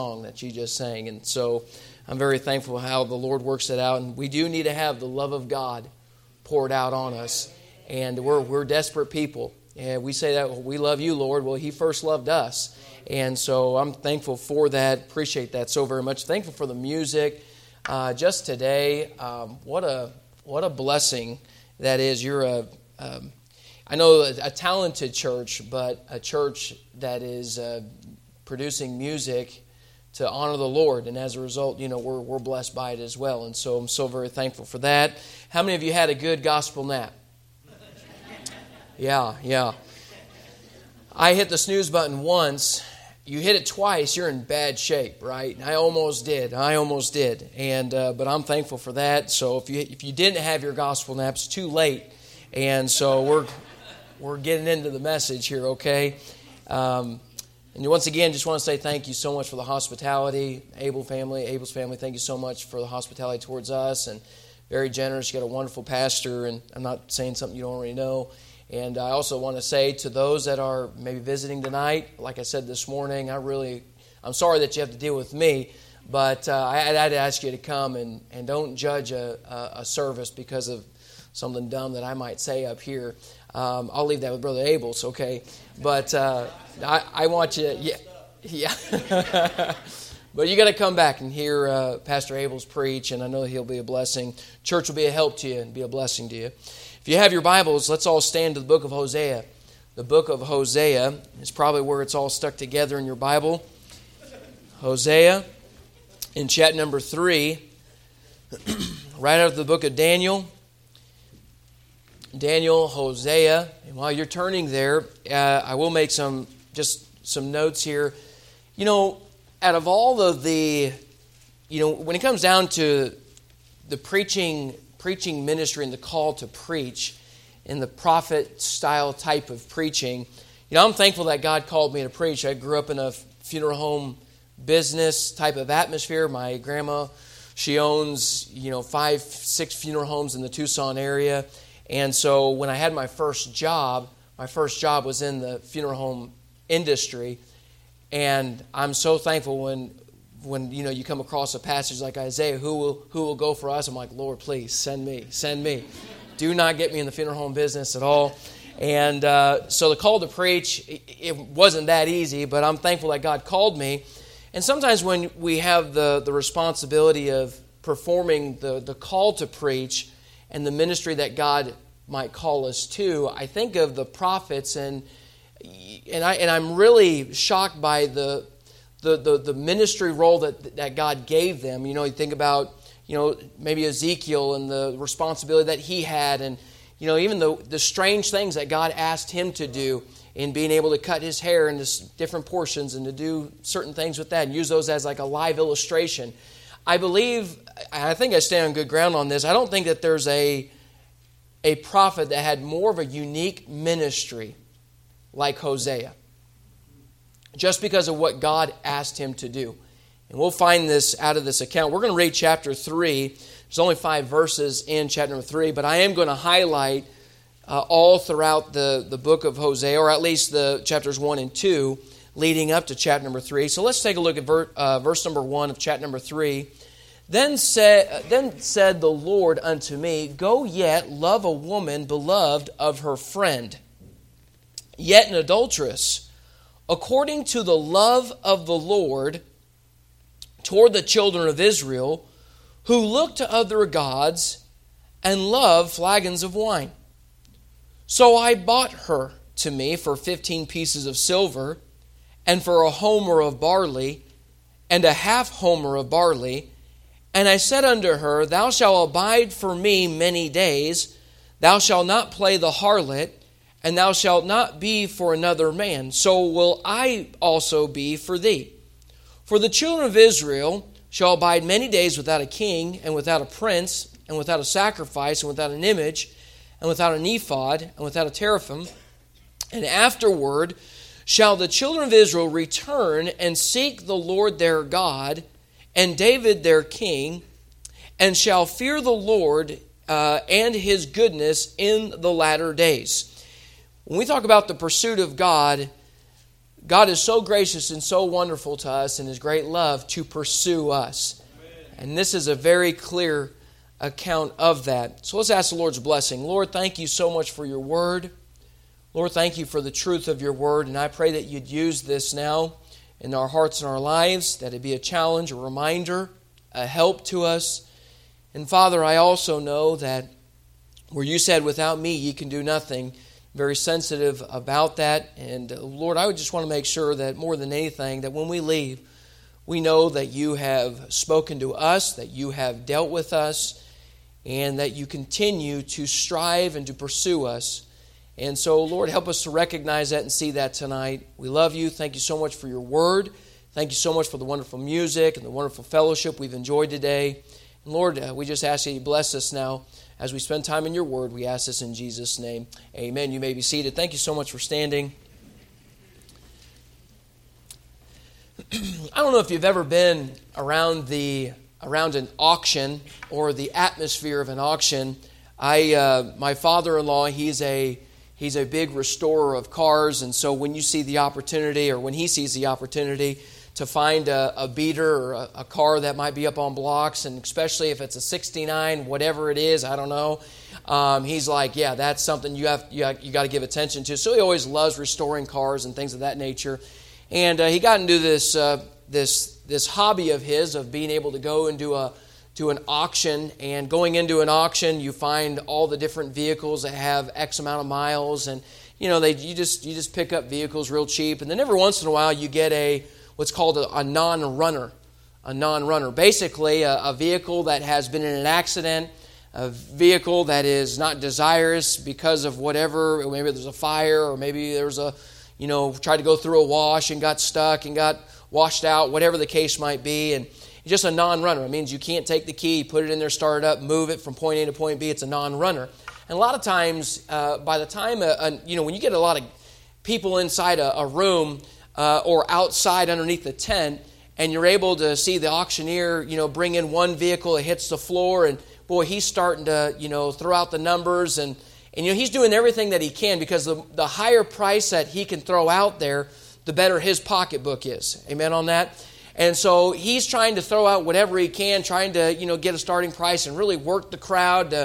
song that you just sang. And so I'm very thankful how the Lord works it out. And we do need to have the love of God poured out on us. And we're desperate people. And we say that, well, we love you, Lord. Well, He first loved us. And so I'm thankful for that. Appreciate that so very much. Thankful for the music. Just today, what a blessing that is. You're I know a talented church, but a church that is producing music to honor the Lord, and as a result, we're blessed by it as well. And so I'm so very thankful for that. How many of you had a good gospel nap? Yeah. I hit the snooze button once. You hit it twice, you're in bad shape, right? I almost did, and but I'm thankful for that. So if you didn't have your gospel nap, it's too late, and so we're getting into the message here, okay? And once again, just want to say thank you so much for the hospitality. Abel's family, thank you so much for the hospitality towards us, and very generous. You got a wonderful pastor, and I'm not saying something you don't already know. And I also want to say to those that are maybe visiting tonight, like I said this morning, I'm sorry that you have to deal with me, but I'd ask you to come and don't judge a service because of something dumb that I might say up here. I'll leave that with Brother Abel's, okay? But I want you, yeah. But you got to come back and hear Pastor Abel's preach, and I know he'll be a blessing. Church will be a help to you and be a blessing to you. If you have your Bibles, let's all stand to the book of Hosea. The book of Hosea is probably where it's all stuck together in your Bible. Hosea, in chapter number 3, right out of the book of Daniel. Daniel, Hosea. And while you're turning there, I will make some notes here. Out of all of the, when it comes down to the preaching ministry and the call to preach in the prophet style type of preaching, I'm thankful that God called me to preach. I grew up in a funeral home business type of atmosphere. My grandma, she owns 5-6 funeral homes in the Tucson area. And so when I had my first job was in the funeral home industry. And I'm so thankful when you come across a passage like Isaiah, who will go for us? I'm like, Lord, please send me. Do not get me in the funeral home business at all. And so the call to preach, it wasn't that easy, but I'm thankful that God called me. And sometimes when we have the responsibility of performing the call to preach and the ministry that God might call us to, I think of the prophets, and I'm really shocked by the ministry role that God gave them. You think about maybe Ezekiel and the responsibility that he had, and even the strange things that God asked him to do in being able to cut his hair into different portions and to do certain things with that and use those as like a live illustration. I think I stand on good ground on this. I don't think that there's a prophet that had more of a unique ministry like Hosea, just because of what God asked him to do. And we'll find this out of this account. We're going to read chapter 3. There's only 5 verses in chapter 3, but I am going to highlight all throughout the book of Hosea, or at least the chapters 1 and 2, leading up to chapter number 3. So let's take a look at verse number 1 of chapter number 3. Then said the Lord unto me, Go yet, love a woman beloved of her friend, yet an adulteress, according to the love of the Lord toward the children of Israel, who look to other gods and love flagons of wine. So I bought her to me for 15 pieces of silver, and for a homer of barley, and a half homer of barley. And I said unto her, Thou shalt abide for me many days, thou shalt not play the harlot, and thou shalt not be for another man, so will I also be for thee. For the children of Israel shall abide many days without a king, and without a prince, and without a sacrifice, and without an image, and without an ephod, and without a teraphim. And afterward shall the children of Israel return and seek the Lord their God, and David their king, and shall fear the Lord and his goodness in the latter days. When we talk about the pursuit of God, God is so gracious and so wonderful to us in His great love to pursue us. And this is a very clear account of that. So let's ask the Lord's blessing. Lord, thank you so much for your word. Lord, thank you for the truth of your word. And I pray that you'd use this now in our hearts and our lives, that it be a challenge, a reminder, a help to us. And Father, I also know that where you said, without me, ye can do nothing, very sensitive about that. And Lord, I would just want to make sure that more than anything, that when we leave, we know that you have spoken to us, that you have dealt with us, and that you continue to strive and to pursue us. And so, Lord, help us to recognize that and see that tonight. We love you. Thank you so much for your word. Thank you so much for the wonderful music and the wonderful fellowship we've enjoyed today. And Lord, we just ask that you bless us now as we spend time in your word. We ask this in Jesus' name. Amen. You may be seated. Thank you so much for standing. I don't know if you've ever been around an auction or the atmosphere of an auction. My father-in-law, he's a big restorer of cars, and so when you see the opportunity, or when he sees the opportunity to find a beater or a car that might be up on blocks, and especially if it's a 69, whatever it is, I don't know, he's like, yeah, that's something you got to give attention to. So he always loves restoring cars and things of that nature. And he got into this hobby of his of being able to go and do an auction. And going into an auction, you find all the different vehicles that have X amount of miles, and you just pick up vehicles real cheap. And then every once in a while, you get what's called a non-runner. A non-runner, basically a vehicle that has been in an accident, a vehicle that is not desirous because of whatever. Maybe there's a fire, or maybe there's tried to go through a wash and got stuck and got washed out, whatever the case might be. And it's just a non-runner. It means you can't take the key, put it in there, start it up, move it from point A to point B. It's a non-runner. And a lot of times, by the time, when you get a lot of people inside a room or outside underneath the tent, and you're able to see the auctioneer, bring in one vehicle, it hits the floor, and boy, he's starting to, throw out the numbers, and he's doing everything that he can, because the higher price that he can throw out there, the better his pocketbook is. Amen on that? And so he's trying to throw out whatever he can, trying to, get a starting price and really work the crowd to,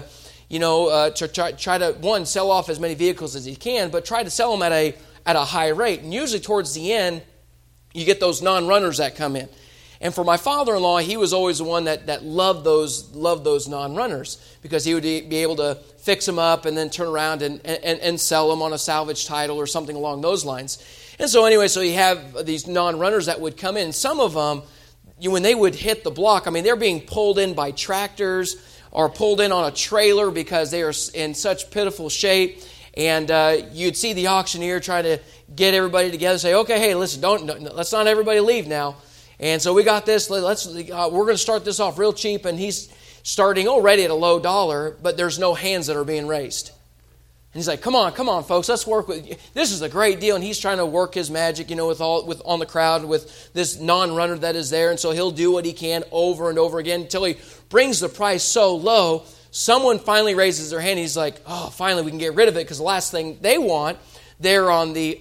try to, one, sell off as many vehicles as he can, but try to sell them at a high rate. And usually towards the end, you get those non-runners that come in. And for my father-in-law, he was always the one that loved those non-runners, because he would be able to fix them up and then turn around and sell them on a salvage title or something along those lines. And so anyway, so you have these non-runners that would come in. Some of them, when they would hit the block, they're being pulled in by tractors or pulled in on a trailer because they are in such pitiful shape. And you'd see the auctioneer try to get everybody together and say, okay, hey, listen, let's not everybody leave now. And so we got this. We're going to start this off real cheap, and he's starting already at a low dollar, but there's no hands that are being raised. And he's like, "Come on, folks, let's work with you. This is a great deal." And he's trying to work his magic, with on the crowd with this non-runner that is there, and so he'll do what he can over and over again until he brings the price so low. Someone finally raises their hand. He's like, "Oh, finally we can get rid of it," because the last thing they want, they're on the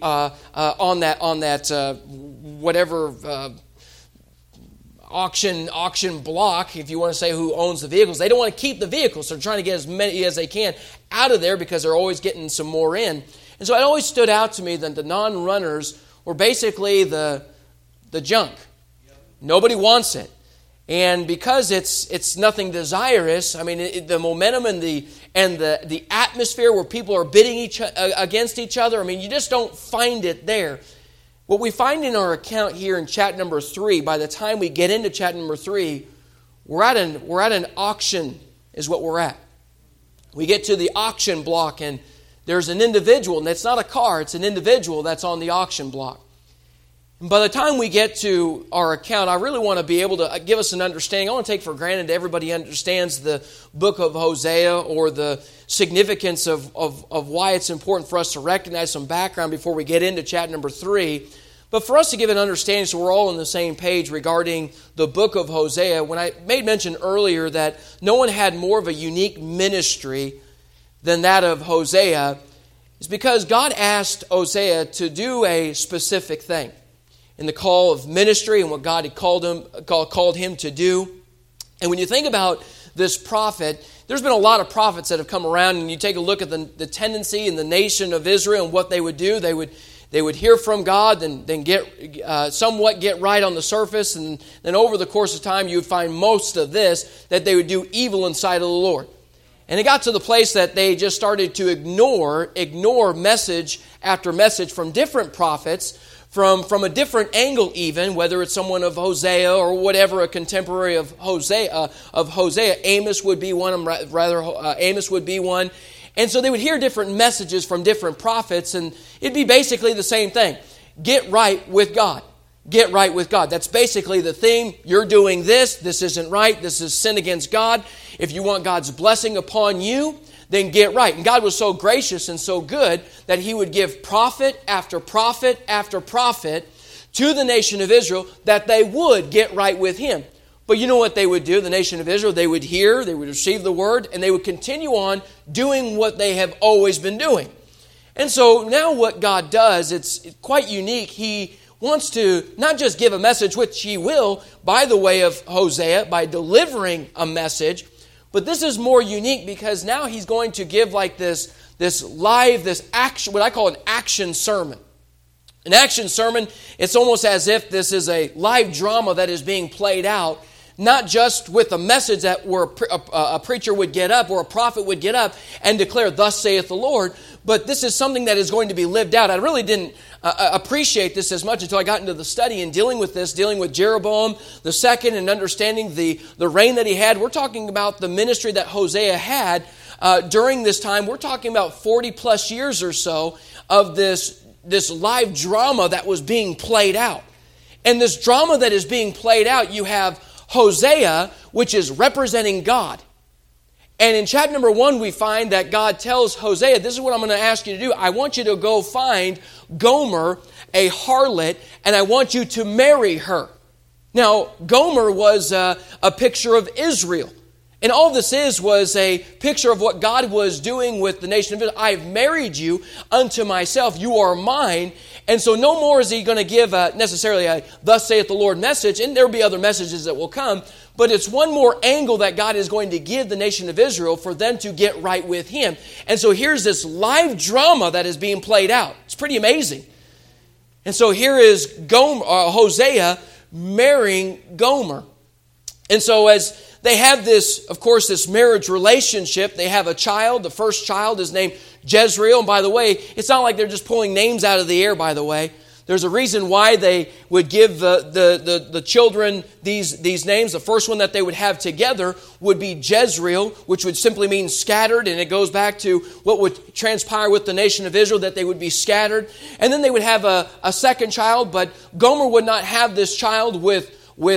auction block, if you want to say who owns the vehicles. They don't want to keep the vehicles, so they're trying to get as many as they can out of there, because they're always getting some more in. And so it always stood out to me that the non-runners were basically the junk. Nobody wants it. And because it's nothing desirous, the momentum and the atmosphere where people are bidding against each other, you just don't find it there. What we find in our account here in chat number 3, by the time we get into chat number 3, we're at an auction is what we're at. We get to the auction block, and there's an individual, and it's not a car, it's an individual that's on the auction block. And by the time we get to our account, I really want to be able to give us an understanding. I want to take for granted everybody understands the book of Hosea, or the significance of why it's important for us to recognize some background before we get into chat number 3. But for us to give an understanding so we're all on the same page regarding the book of Hosea, when I made mention earlier that no one had more of a unique ministry than that of Hosea, is because God asked Hosea to do a specific thing in the call of ministry and what God had called him to do. And when you think about this prophet, there's been a lot of prophets that have come around, and you take a look at the tendency in the nation of Israel and what they would do. They would hear from God, then get somewhat get right on the surface, and then over the course of time you would find most of this, that they would do evil in sight of the Lord. And it got to the place that they just started to ignore message after message from different prophets, from a different angle even, whether it's someone of Hosea or whatever, a contemporary of Hosea. Amos would be one, Amos would be one. And so they would hear different messages from different prophets, and it'd be basically the same thing. Get right with God. Get right with God. That's basically the theme. You're doing this. This isn't right. This is sin against God. If you want God's blessing upon you, then get right. And God was so gracious and so good that He would give prophet after prophet after prophet to the nation of Israel that they would get right with Him. But you know what they would do, the nation of Israel? They would hear, they would receive the word, and they would continue on doing what they have always been doing. And so now what God does, it's quite unique. He wants to not just give a message, which He will, by the way of Hosea, by delivering a message, but this is more unique because now He's going to give like this action, what I call an action sermon. An action sermon, it's almost as if this is a live drama that is being played out, not just with a message that where a preacher would get up or a prophet would get up and declare, "Thus saith the Lord," but this is something that is going to be lived out. I really didn't appreciate this as much until I got into the study and dealing with Jeroboam the second and understanding the reign that he had. We're talking about the ministry that Hosea had during this time. We're talking about 40 plus years or so of this live drama that was being played out. And this drama that is being played out, you have Hosea, which is representing God. And in chapter number 1, we find that God tells Hosea, this is what I'm going to ask you to do. I want you to go find Gomer, a harlot, and I want you to marry her. Now, Gomer was a picture of Israel. And all this was a picture of what God was doing with the nation of Israel. I've married you unto myself. You are mine. And so no more is He going to give necessarily a "Thus saith the Lord" message. And there will be other messages that will come. But it's one more angle that God is going to give the nation of Israel for them to get right with Him. And so here's this live drama that is being played out. It's pretty amazing. And so here is Hosea marrying Gomer. And so as they have this, of course, this marriage relationship, they have a child. The first child is named Jezreel. And by the way, it's not like they're just pulling names out of the air, by the way. There's a reason why they would give the children these names. The first one that they would have together would be Jezreel, which would simply mean scattered. And it goes back to what would transpire with the nation of Israel, that they would be scattered. And then they would have a second child, but Gomer would not have this child with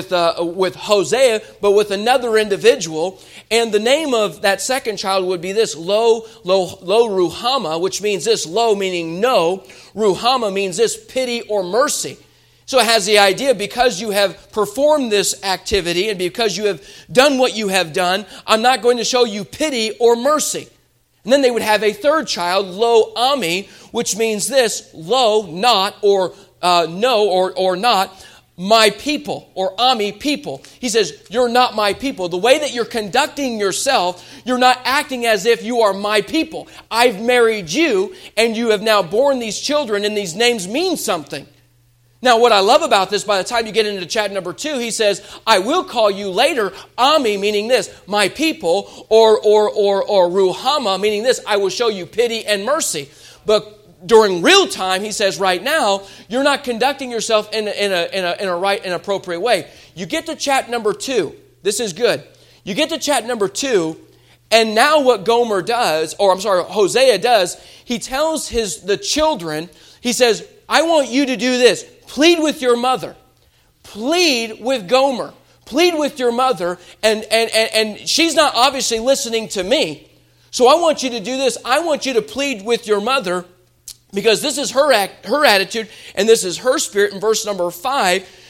Hosea, but with another individual. And the name of that second child would be this, Lo Ruhamah, which means this, Lo meaning no, Ruhamah means this, pity or mercy. So it has the idea, because you have performed this activity and because you have done what you have done, I'm not going to show you pity or mercy. And then they would have a third child, Lo Ami, which means this, Lo, not, or no, or not, my people, or Ami, people. He says, you're not my people. The way that you're conducting yourself, you're not acting as if you are my people. I've married you, and you have now borne these children, and these names mean something. Now, what I love about this, by the time you get into chapter number 2, he says, I will call you later Ami, meaning this, my people, or Ruhamah, meaning this, I will show you pity and mercy. But during real time, he says right now, you're not conducting yourself in a right and appropriate way. You get to chapter number 2. This is good. You get to chapter number 2, and now what Hosea does, he tells the children, he says, I want you to do this. Plead with your mother. Plead with Gomer. Plead with your mother. And she's not obviously listening to me. So I want you to do this. I want you to plead with your mother, because this is her attitude, and this is her spirit. In verse number 5,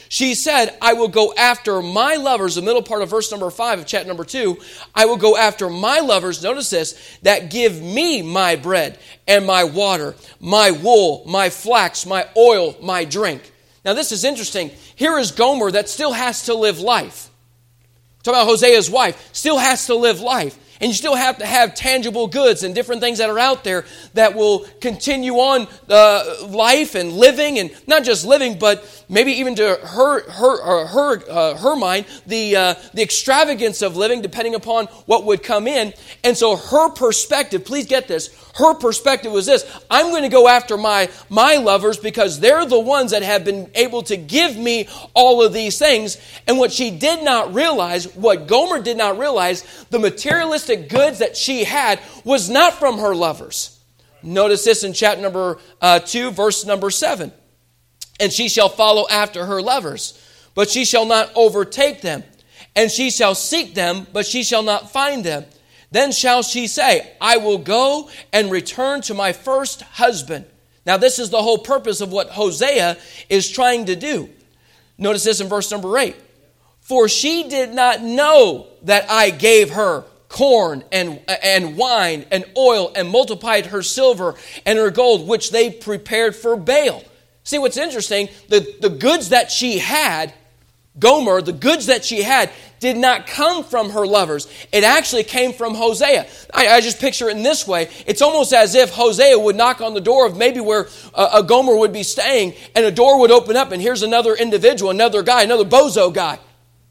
She said, I will go after my lovers, the middle part of verse number 5 of chapter number 2, I will go after my lovers, notice this, that give me my bread and my water, my wool, my flax, my oil, my drink. Now this is interesting. Here is Gomer that still has to live life. Talking about Hosea's wife, still has to live life. And you still have to have tangible goods and different things that are out there that will continue on life and living, and not just living, but maybe even to her mind, the extravagance of living, depending upon what would come in. And so her perspective, please get this, her perspective was this: I'm going to go after my lovers because they're the ones that have been able to give me all of these things. And what she did not realize, what Gomer did not realize, the materialistic goods that she had was not from her lovers. Notice this in chapter number 2, verse number 7. And she shall follow after her lovers, but she shall not overtake them. And she shall seek them, but she shall not find them. Then shall she say, I will go and return to my first husband. Now this is the whole purpose of what Hosea is trying to do. Notice this in verse number 8. For she did not know that I gave her corn and wine and oil and multiplied her silver and her gold, which they prepared for Baal. See, what's interesting, the goods that she had, Gomer, the goods that she had, did not come from her lovers. It actually came from Hosea. I just picture it in this way. It's almost as if Hosea would knock on the door of maybe where a Gomer would be staying, and a door would open up, and here's another individual, another guy, another bozo guy.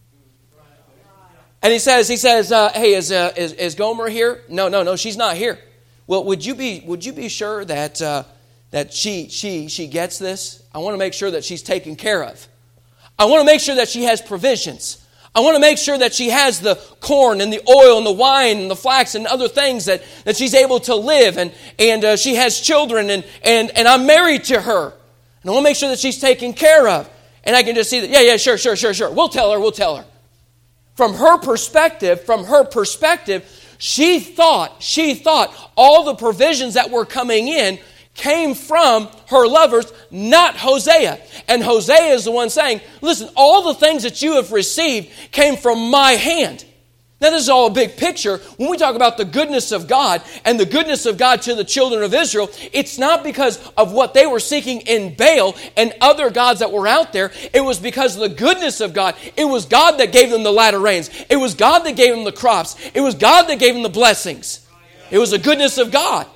And he says, hey, is Gomer here? No, she's not here. Well, would you be sure that she gets this? I want to make sure that she's taken care of. I want to make sure that she has provisions. I want to make sure that she has the corn and the oil and the wine and the flax and other things that she's able to live, and she has children, and I'm married to her. And I want to make sure that she's taken care of. And I can just see that, yeah, sure. We'll tell her. From her perspective, she thought all the provisions that were coming in came from her lovers, not Hosea. And Hosea is the one saying, listen, all the things that you have received came from my hand. Now, this is all a big picture. When we talk about the goodness of God and the goodness of God to the children of Israel, it's not because of what they were seeking in Baal and other gods that were out there. It was because of the goodness of God. It was God that gave them the latter rains. It was God that gave them the crops. It was God that gave them the blessings. It was the goodness of God.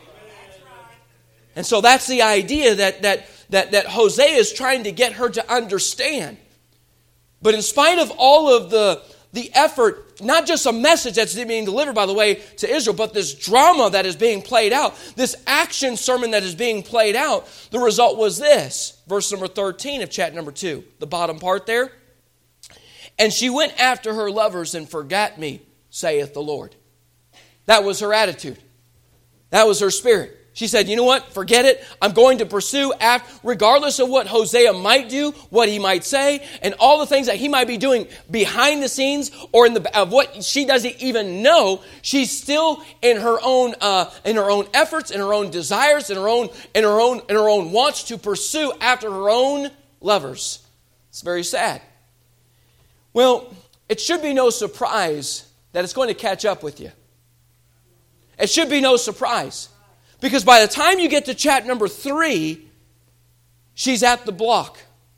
And so that's the idea that Hosea is trying to get her to understand. But in spite of all of the effort, not just a message that's being delivered, by the way, to Israel, but this drama that is being played out, this action sermon that is being played out, the result was this. Verse number 13 of chapter number 2, the bottom part there. And she went after her lovers and forgot me, saith the Lord. That was her attitude. That was her spirit. She said, you know what? Forget it. I'm going to pursue regardless of what Hosea might do, what he might say, and all the things that he might be doing behind the scenes or of what she doesn't even know. She's still in her own efforts, in her own desires, in her own wants to pursue after her own lovers. It's very sad. Well, it should be no surprise that it's going to catch up with you. It should be no surprise. Because by the time you get to chapter number 3, she's at the block.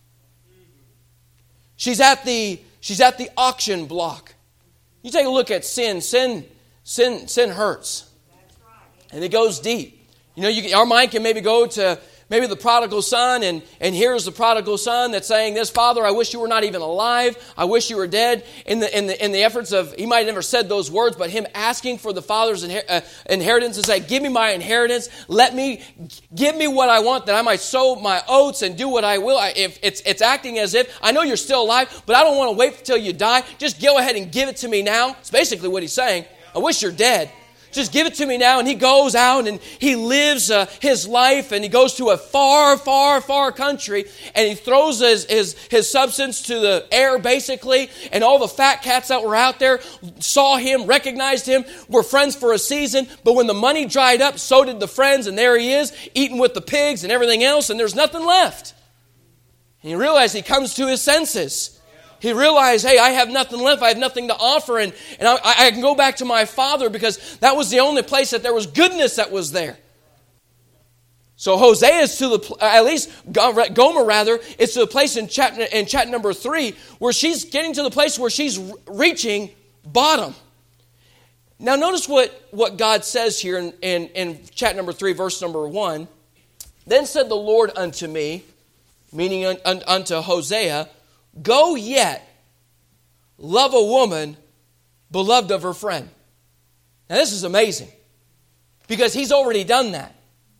She's at the auction block. You take a look at sin. Sin hurts. And it goes deep. You know, our mind can maybe go to maybe the prodigal son, and here's the prodigal son that's saying this, Father, I wish you were not even alive. I wish you were dead. In the efforts of, he might have never said those words, but him asking for the father's inheritance and say, give me my inheritance. Give me what I want, that I might sow my oats and do what I will. If it's acting as if, I know you're still alive, but I don't want to wait until you die. Just go ahead and give it to me now. It's basically what he's saying. I wish you're dead. Just give it to me now. And he goes out and he lives his life, and he goes to a far, far, far country, and he throws his substance to the air, basically. And all the fat cats that were out there saw him, recognized him, were friends for a season. But when the money dried up, so did the friends. And there he is, eating with the pigs and everything else, and there's nothing left. And he realized he comes to his senses. He realized, hey, I have nothing left. I have nothing to offer. And I can go back to my father because that was the only place that there was goodness that was there. So Hosea is to the, at least Gomer rather, is to the place in chat number 3 where she's getting to the place where she's reaching bottom. Now notice what God says here in chat number 3, verse number 1. Then said the Lord unto me, meaning unto Hosea, go yet, love a woman beloved of her friend. Now this is amazing because he's already done that.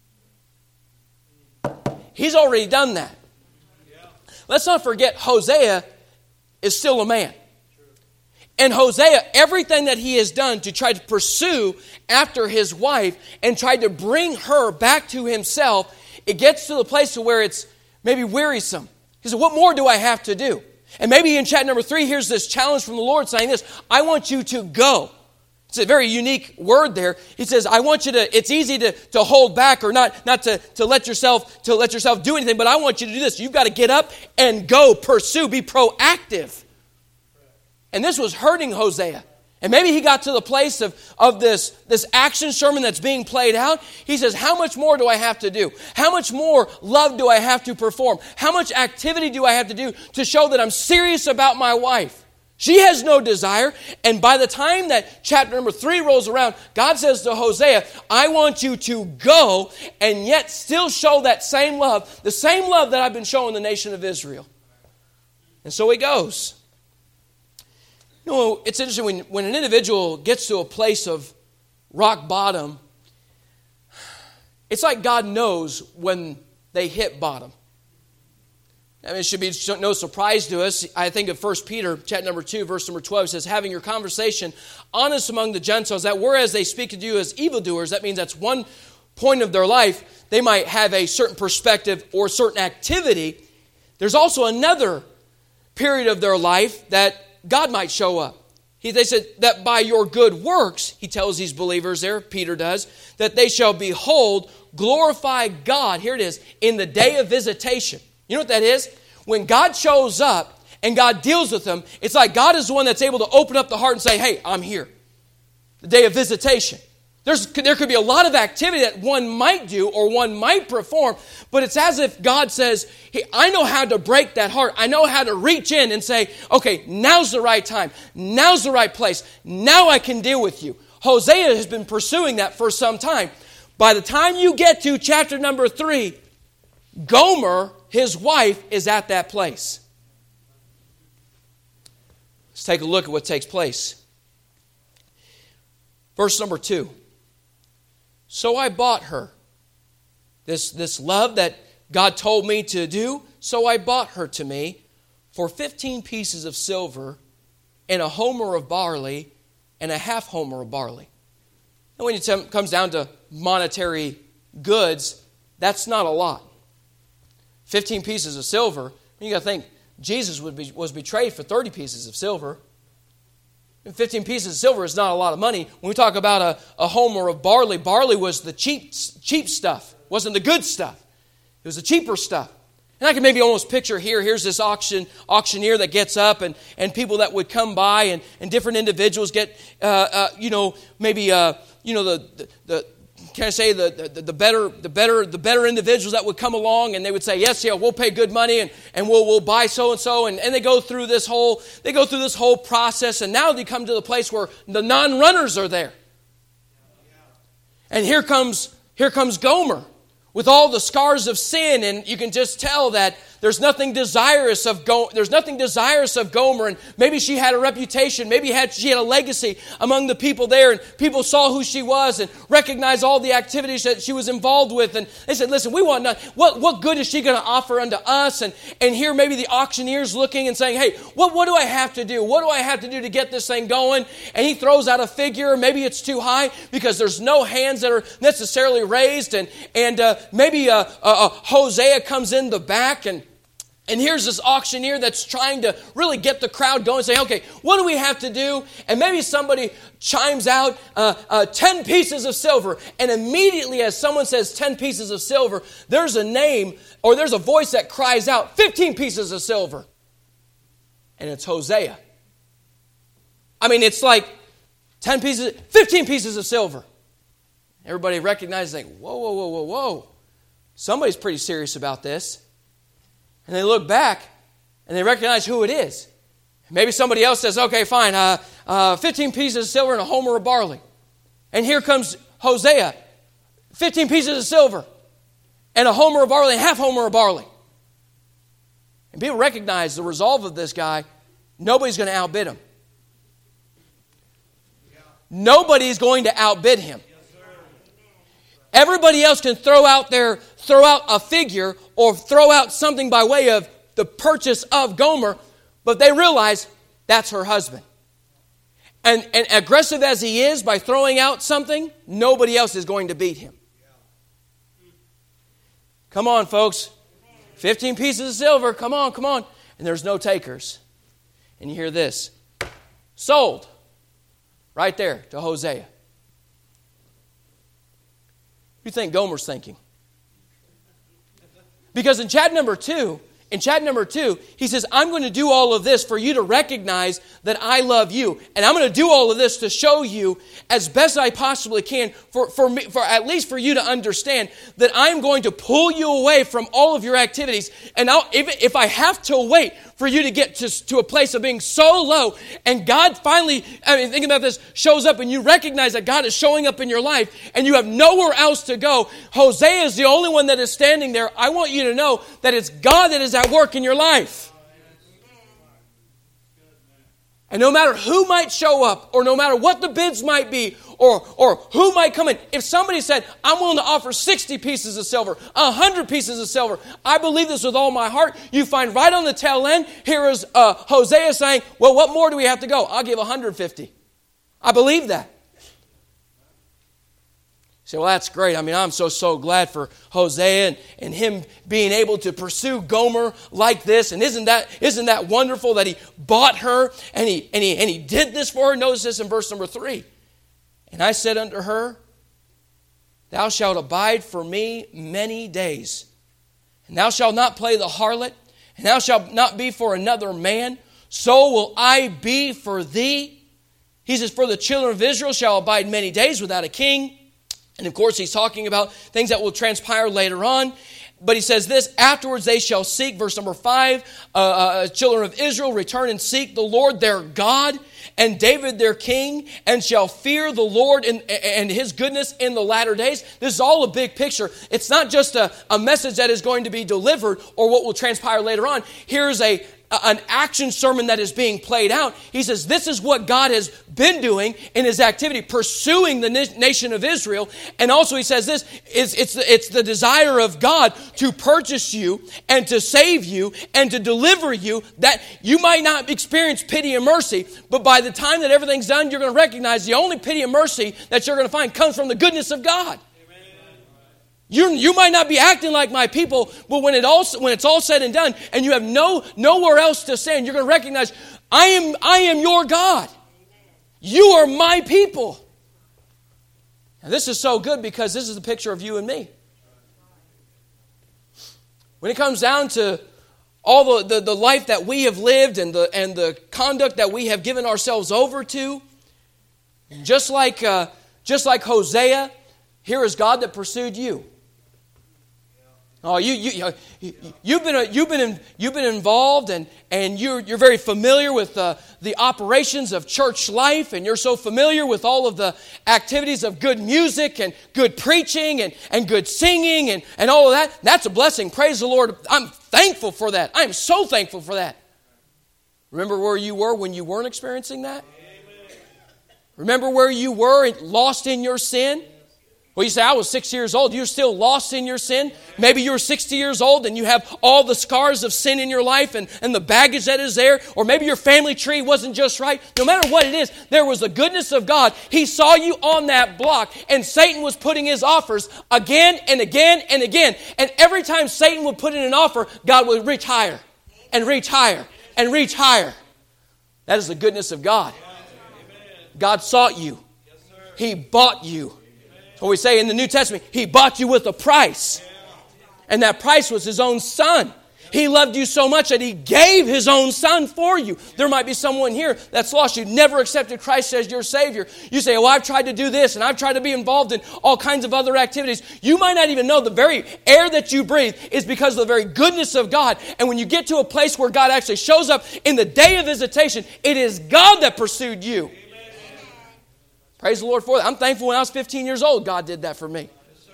He's already done that. Let's not forget Hosea is still a man. And Hosea, everything that he has done to try to pursue after his wife and try to bring her back to himself, it gets to the place where it's maybe wearisome. He said, what more do I have to do? And maybe in chat number 3, here's this challenge from the Lord saying this, I want you to go. It's a very unique word there. He says, I want you to, it's easy to hold back or not to let yourself do anything, but I want you to do this. You've got to get up and go, pursue, be proactive. And this was hurting Hosea. And maybe he got to the place of this action sermon that's being played out. He says, how much more do I have to do? How much more love do I have to perform? How much activity do I have to do to show that I'm serious about my wife? She has no desire. And by the time that chapter number 3 rolls around, God says to Hosea, I want you to go and yet still show that same love, the same love that I've been showing the nation of Israel. And so he goes. You know, it's interesting when an individual gets to a place of rock bottom, it's like God knows when they hit bottom. I mean, it should be no surprise to us. I think of 1 Peter, chapter number 2, verse number 12, says, having your conversation honest among the Gentiles, that whereas they speak to you as evildoers, that means that's one point of their life, they might have a certain perspective or certain activity. There's also another period of their life that God might show up. They said that by your good works, he tells these believers there, Peter does, that they shall behold, glorify God, here it is, in the day of visitation. You know what that is? When God shows up and God deals with them, it's like God is the one that's able to open up the heart and say, hey, I'm here. The day of visitation. There could be a lot of activity that one might do or one might perform, but it's as if God says, hey, I know how to break that heart. I know how to reach in and say, okay, now's the right time. Now's the right place. Now I can deal with you. Hosea has been pursuing that for some time. By the time you get to chapter number 3, Gomer, his wife, is at that place. Let's take a look at what takes place. Verse number 2. So I bought her. This love that God told me to do, so I bought her to me for 15 pieces of silver and a homer of barley and a half homer of barley. And when it comes down to monetary goods, that's not a lot. 15 pieces of silver, you got to think, Jesus was betrayed for 30 pieces of silver. 15 pieces of silver is not a lot of money. When we talk about a homer of barley, barley was the cheap stuff. It wasn't the good stuff. It was the cheaper stuff. And I can maybe almost picture here's this auctioneer that gets up and people that would come by and different individuals get, the better individuals that would come along and they would say, yes, yeah, we'll pay good money and we'll buy so-and-so. And they go through this whole process. And now they come to the place where the non-runners are there. And here comes Gomer with all the scars of sin. And you can just tell that there's nothing desirous of Gomer, and maybe she had a reputation, maybe she had a legacy among the people there, and people saw who she was and recognized all the activities that she was involved with, and they said, listen, we want nothing. What good is she going to offer unto us? And here maybe the auctioneer's looking and saying, hey, what do I have to do? What do I have to do to get this thing going? And he throws out a figure, maybe it's too high because there's no hands that are necessarily raised, and maybe Hosea comes in the back and And here's this auctioneer that's trying to really get the crowd going, saying, okay, what do we have to do? And maybe somebody chimes out 10 pieces of silver. And immediately as someone says 10 pieces of silver, there's a name or there's a voice that cries out, 15 pieces of silver. And it's Hosea. I mean, it's like 10 pieces, 15 pieces of silver. Everybody recognizes, like, whoa. Somebody's pretty serious about this. And they look back, and they recognize who it is. Maybe somebody else says, okay, fine, 15 pieces of silver and a homer of barley. And here comes Hosea, 15 pieces of silver and a homer of barley and half homer of barley. And people recognize the resolve of this guy. Nobody's going to outbid him. Nobody's going to outbid him. Everybody else can throw out a figure or throw out something by way of the purchase of Gomer, but they realize that's her husband. And aggressive as he is by throwing out something, nobody else is going to beat him. Come on, folks. 15 pieces of silver. Come on. And there's no takers. And you hear this. Sold. Right there to Hosea. You think Gomer's thinking? Because in chat number 2, he says, I'm going to do all of this for you to recognize that I love you. And I'm going to do all of this to show you as best I possibly can for at least for you to understand that I'm going to pull you away from all of your activities. And if I have to wait for you to get to a place of being so low, and God finally, think about this, shows up and you recognize that God is showing up in your life and you have nowhere else to go. Hosea is the only one that is standing there. I want you to know that it's God that is at work in your life. And no matter who might show up, or no matter what the bids might be, or who might come in, if somebody said, I'm willing to offer 60 pieces of silver, 100 pieces of silver, I believe this with all my heart, you find right on the tail end, here is Hosea saying, well, what more do we have to go? I'll give 150. I believe that. You say, well, that's great. I mean, I'm so glad for Hosea and him being able to pursue Gomer like this. And isn't that wonderful that he bought her and he did this for her? Notice this in verse number 3. And I said unto her, thou shalt abide for me many days, and thou shalt not play the harlot, and thou shalt not be for another man. So will I be for thee. He says, for the children of Israel shall abide many days without a king. And of course, he's talking about things that will transpire later on. But he says this, afterwards they shall seek, verse number 5, children of Israel return and seek the Lord their God and David their king, and shall fear the Lord and his goodness in the latter days. This is all a big picture. It's not just a message that is going to be delivered or what will transpire later on. Here's an action sermon that is being played out. He says this is what God has been doing in his activity, pursuing the nation of Israel. And also he says this, it's the desire of God to purchase you and to save you and to deliver you, that you might not experience pity and mercy, but by the time that everything's done, you're going to recognize the only pity and mercy that you're going to find comes from the goodness of God. You might not be acting like my people, but when it's all said and done, and you have nowhere else to stand, you're going to recognize, I am your God. You are my people. Now, this is so good because this is the picture of you and me. When it comes down to all the life that we have lived and the conduct that we have given ourselves over to, just like Hosea, here is God that pursued you. Oh, you've been involved, and you're very familiar with the operations of church life, and you're so familiar with all of the activities of good music and good preaching and good singing and all of that. That's a blessing. Praise the Lord. I'm thankful for that. I'm so thankful for that. Remember where you were when you weren't experiencing that? Remember where you were lost in your sin? Well, you say, I was 6 years old. You're still lost in your sin. Maybe you're 60 years old and you have all the scars of sin in your life and the baggage that is there. Or maybe your family tree wasn't just right. No matter what it is, there was the goodness of God. He saw you on that block, and Satan was putting his offers again and again and again. And every time Satan would put in an offer, God would reach higher. and reach higher and reach higher. That is the goodness of God. God sought you. He bought you. What we say in the New Testament, He bought you with a price. And that price was His own Son. He loved you so much that He gave His own Son for you. There might be someone here that's lost. You never accepted Christ as your Savior. You say, well, I've tried to do this and I've tried to be involved in all kinds of other activities. You might not even know the very air that you breathe is because of the very goodness of God. And when you get to a place where God actually shows up in the day of visitation, it is God that pursued you. Amen. Praise the Lord for that. I'm thankful when I was 15 years old, God did that for me. Yes,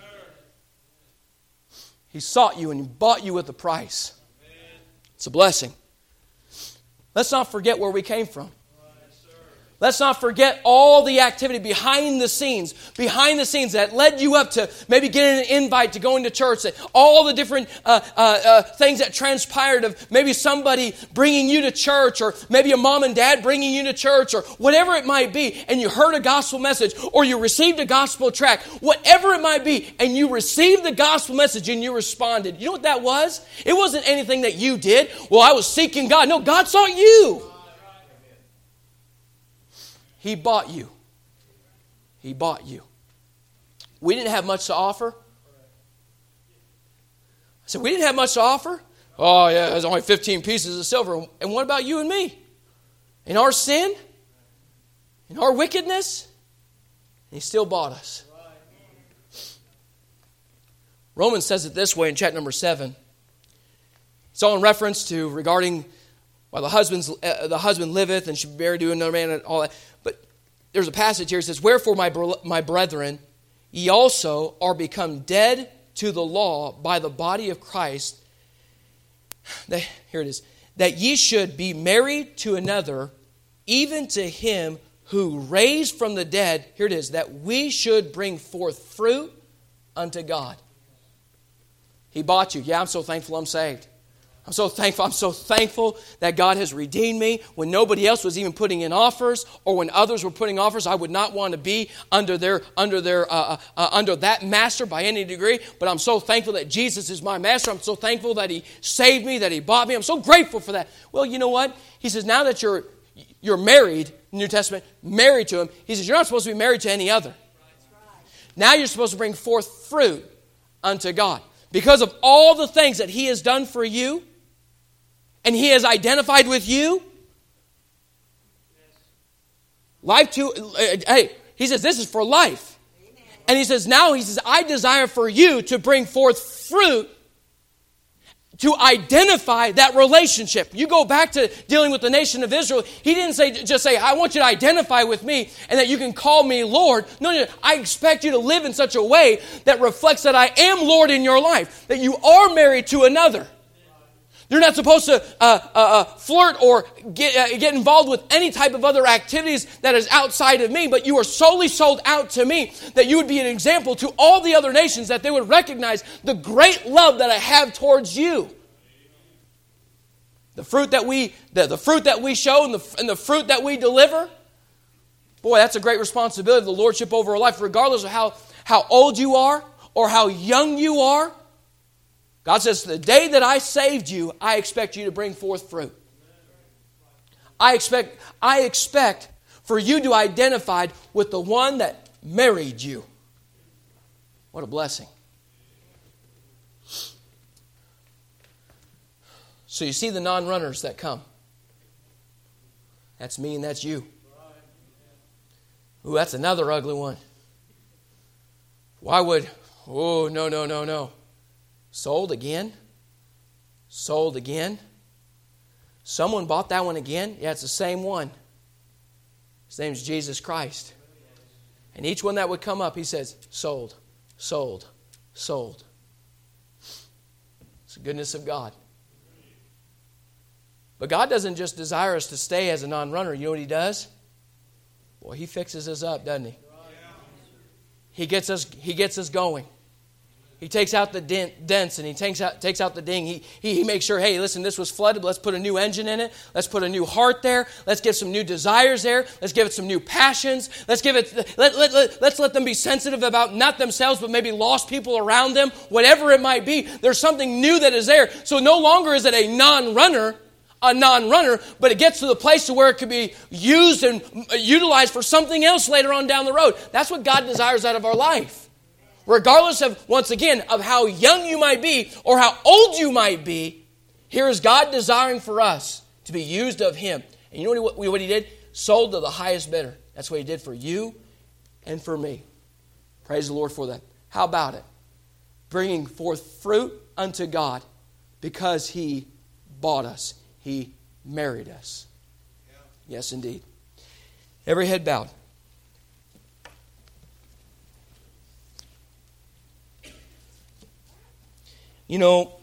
He sought you and He bought you with a price. It's a blessing. Let's not forget where we came from. Let's not forget all the activity behind the scenes that led you up to maybe getting an invite to going to church, all the different things that transpired of maybe somebody bringing you to church, or maybe a mom and dad bringing you to church, or whatever it might be, and you heard a gospel message, or you received a gospel tract, whatever it might be, and you received the gospel message and you responded. You know what that was? It wasn't anything that you did. Well, I was seeking God. No, God sought you. He bought you. He bought you. We didn't have much to offer. I said, we didn't have much to offer? Oh, yeah, there's only 15 pieces of silver. And what about you and me? In our sin? In our wickedness? And He still bought us. Romans says it this way in chapter number 7. It's all in reference to regarding while the husband liveth and should be married to another man and all that. But there's a passage here that says, wherefore, my brethren, ye also are become dead to the law by the body of Christ. Here it is. That ye should be married to another, even to Him who raised from the dead. Here it is. That we should bring forth fruit unto God. He bought you. Yeah, I'm so thankful I'm saved. I'm so thankful that God has redeemed me. When nobody else was even putting in offers, or when others were putting offers, I would not want to be under that master by any degree. But I'm so thankful that Jesus is my master. I'm so thankful that He saved me, that He bought me. I'm so grateful for that. Well, you know what? He says, now that you're married, New Testament, married to Him, He says, you're not supposed to be married to any other. Now you're supposed to bring forth fruit unto God. Because of all the things that He has done for you, and He has identified with you. Life to, He says, this is for life. Amen. And He says, I desire for you to bring forth fruit to identify that relationship. You go back to dealing with the nation of Israel. He didn't just say, I want you to identify with me and that you can call me Lord. No, I expect you to live in such a way that reflects that I am Lord in your life, that you are married to another. You're not supposed to flirt or get involved with any type of other activities that is outside of me, but you are solely sold out to me, that you would be an example to all the other nations, that they would recognize the great love that I have towards you. The fruit that we show and the fruit that we deliver, boy, that's a great responsibility, the lordship over our life, regardless of how old you are or how young you are. God says, the day that I saved you, I expect you to bring forth fruit. I expect for you to identify with the one that married you. What a blessing. So you see the non-runners that come. That's me and that's you. Ooh, that's another ugly one. No. Sold again? Sold again? Someone bought that one again? Yeah, it's the same one. His name's Jesus Christ. And each one that would come up, He says, sold, sold, sold. It's the goodness of God. But God doesn't just desire us to stay as a non-runner. You know what He does? Boy, He fixes us up, doesn't He? He gets us going. He takes out the dents and He takes out the ding. He makes sure, hey, listen, this was flooded. Let's put a new engine in it. Let's put a new heart there. Let's give some new desires there. Let's give it some new passions. Let's let them be sensitive about not themselves, but maybe lost people around them. Whatever it might be, there's something new that is there. So no longer is it a non-runner. a non-runner, but it gets to the place to where it could be used and utilized for something else later on down the road. That's what God desires out of our life. Regardless of, once again, of how young you might be or how old you might be, here is God desiring for us to be used of Him. And you know what He did? Sold to the highest bidder. That's what He did for you and for me. Praise the Lord for that. How about it? Bringing forth fruit unto God because He bought us. He married us. Yes, indeed. Every head bowed. You know,